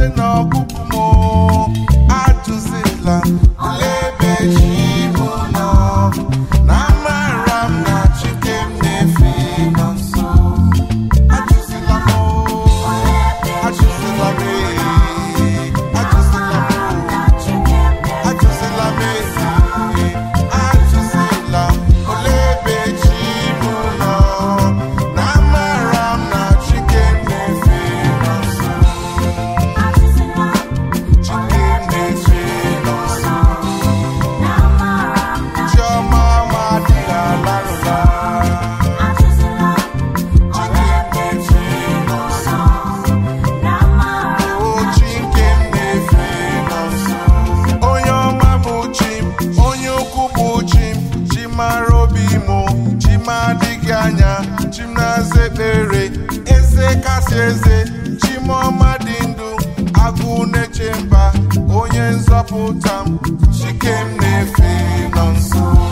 na-eche n'ọgụgụ m ajụzila olebe chi bụ nọ na amara m na Chike m na-efe nọ nso. Ajụzila m ajụzila m ajụzila m ajụzila olebe chi bụ nọ na amara m na Chike m na-efe nọ nso. Chike m na-efe nọ nso. Chioma m adịghị alarụla. Chike m na-efe nọ nso. O Chike m na-efe nọ nso. Onye ọma bụ chi m, onye ukwu bụ chi m, chi mara obi m, chi m adịghị anya, chi m na-aza ekpere, eze kasị eze, chi m ọma dị ndụ, agụ na-eche mba, onye nzọpụta m, Chike m na-efe nọ nso.